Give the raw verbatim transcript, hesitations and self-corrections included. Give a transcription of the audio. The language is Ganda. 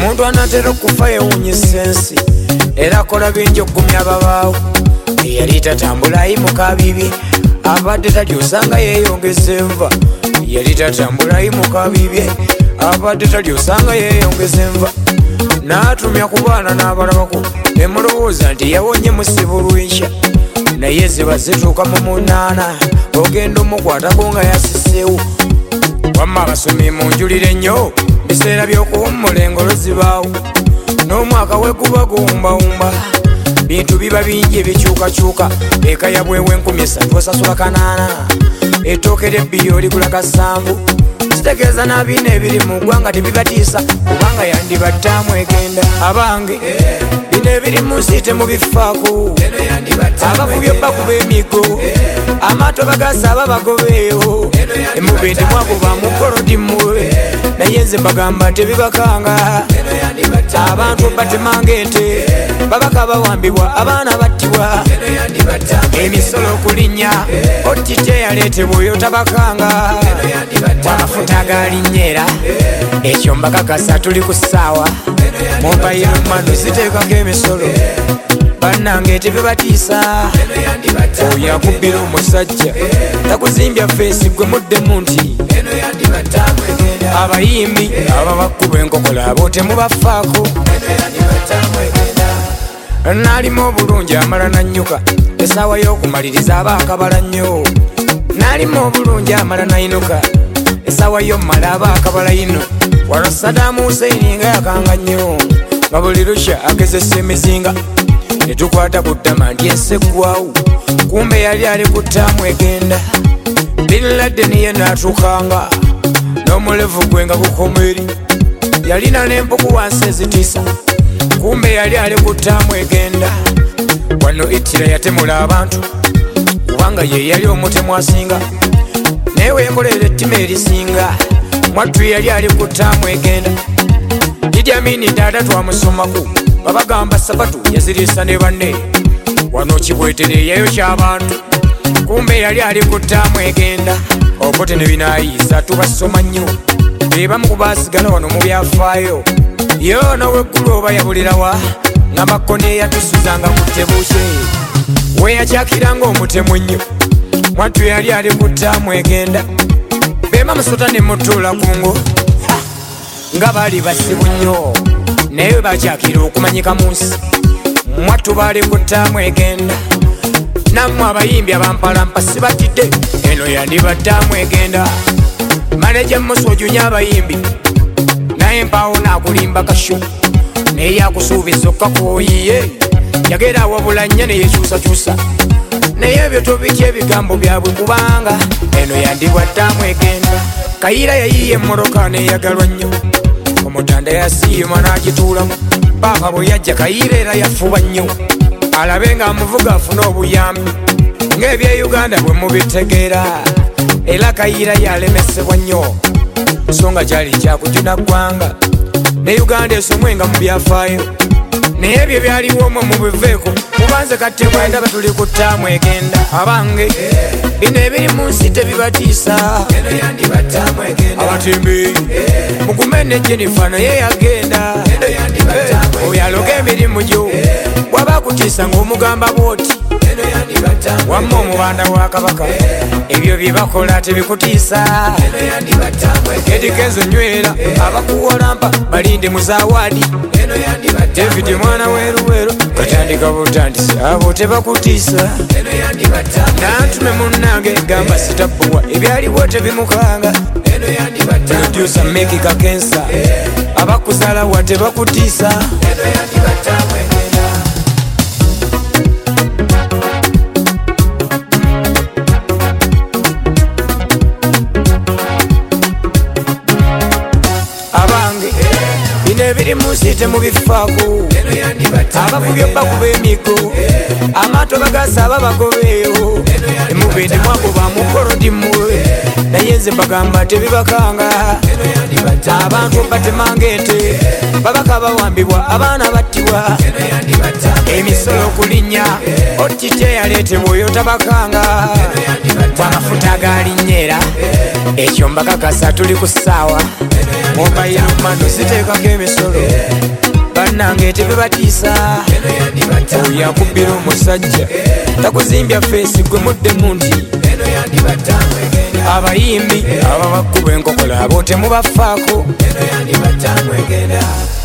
omuntu anatera okufa yewunya essensi era akola bingi okugumya ababaawo. Eyali tatambula ayimuka bibi abadde talyosanga yeeyongeza enva. Yali tatambula ayimuka bibi abadde talyosanga yeeyongeza enva. N'atumya ku baana n'abalabako ne mulowooza nti yawonye musibu lw'enkya, naye ziba zituuka mu munaana ogenda omukwatako nga yasiseewo. Wamma abasomi munjulire nnyo, biseera by'okuwummula engolo zibaawo, n'omwaka we guba guwumbawumba, bintu biba bingi ebikyukakyuka. Eka yabwewa enkumi esatu osasula kanaana, ettooke ly'ebbiri oligula kasanvu. Kitegeeza n'abina ebiri mu ggwanga tebibatiisa kubanga yandibattaamu egenda. Abange bino ebiri mu nsi temubifaako, abavubyo bakuba emigo, amaato bagasaaba bagobeeyo, emube temwagoba mukolodi mmwe, naye nze mbagamba tebibakanga. Abantu batemanga ente, babaka bawambibwa, abaana battibwa, emisolo okulinnya otite yaleetebwa oyo tabakanga. Amafuta agalinnyera ekyo mbakakasa tuli ku ssaawa, mobayiro mano ziteekako emisolo, bannange tebibatiisa. Oyo akubbira omusajja takuzimbya feesi gwe muddemu nti abayimbi ababakuba enkokola abo temubafaako. N'alimu obulungi amala nannyuka, essaawa y'okumaliriza aba akabala nnyo. N'alimu obulungi amala nayinuka, essaawa y'omala aba akabala yino. Wano Saddam Hussein nga yakanga nnyo, nga buli lukya agezesa emizinga, ne tukwata ku ttama nti ensi eggwaawo, kumbe yali ali ku ttaamu egenda. Bin Laden ye n'atuukanga n'omulevu gwe nga gukoma eri, yalina n'empuku wansi ezitiisa, kumbe yali ali ku ttaamu egenda. Wano Itira yatemula abantu kubanga ye yali omutemu asinga, naye weekolera ettima erisinga, mwattu yali ali ku ttaamu egenda. Idi Amin taata twamusomako, babagamba Sabatu yaziriisa ne banne, wano kibwetereeyayo ky'abantu, kumbe yali ali ku ttaamu egenda. Obote ne binaayiisa tubasoma nnyo, be bamu ku baasigala wano mu byafaayo. Yoona weggulu oba yabulirawa, ng'amakone yatusuzanga ku ttebuuke, we yakyakiranga omutemu ennyo, mwattu yali ali ku ttaamu egenda. Bema musota ne mutuula ku ngo nga baali basibu nnyo, naye bakyakira okumanyika mu nsi, mwattu baali ku ttaamu egenda. Nammwe abayimbi abampalampa sibatidde, eno yandiba ttaamu egenda. Maneja Musojunya abayimbi naye mpaawo n'akulimba kasho, naye yakusuubiza okkakuoyiye, yagera wabula nnya ne yekyusakyusa, naye ebyo tobitya ebigambo byabwe kubanga eno yandibwa ttaamu egenda. Kayiira yayiye emmoroka neeyagalwa nnyo, omutanda yasiima n'agituulamu. Paapa bwe yajja Kayiira era yafuba nnyo, alabe ng'amuvuga afune obuyambi ng'ebya Uganda bwe mubitegeera. Era Kayiira yalemesebwa nnyo, nsonga kyali kyakujuna ggwanga, ne Uganda esomwenga mu byafaayo, naye ebyo byaliwo omwo mubiveeko kubanze kati bwendaba tuli ku ttaamu egenda. Abange bino ebiri mu nsi tebibatiisa, abatimbi mugume ne Jennifer naye yagenda. Oyo aloga emirimu gyo bw'aba akutiisa ng'omugamba bw'oti, wamma omubanda wa Kabaka ebyo bye bakola tebikutiisa. Eddy Kenzo nywera abakuwolampa balinde mu zaawadi, David mwana weruweru katandika butandisi abo tebakutiisa. Nantume munnange gamba sitabuwa ebyaliwo tebimukanga, producer Meki Kakensa abakuzala wa tebakutiisa. Abange bino ebiri mu nsi temubifaako, abavubyo bakuba emigo, amaato bagasaaba bagobeeyo, emube temwagoba mukolodi mmwe, naye nze mbagamba tebibakanga. Abantu batemanga ente, babaka bawambibwa, abaana battibwa, emisolo okulinnya otite yaleetebwa oyo tabakanga. Amafuta agalinnyera ekyo mbakakasa tuli ku ssaawa, mobayiro mano ziteekako emisolo, bannange tebebatiisa oyo akubbira omusajja takuzimbya feesi gwe muddemu nti abayimbi aba bakkuba enkokola abo temubafaako.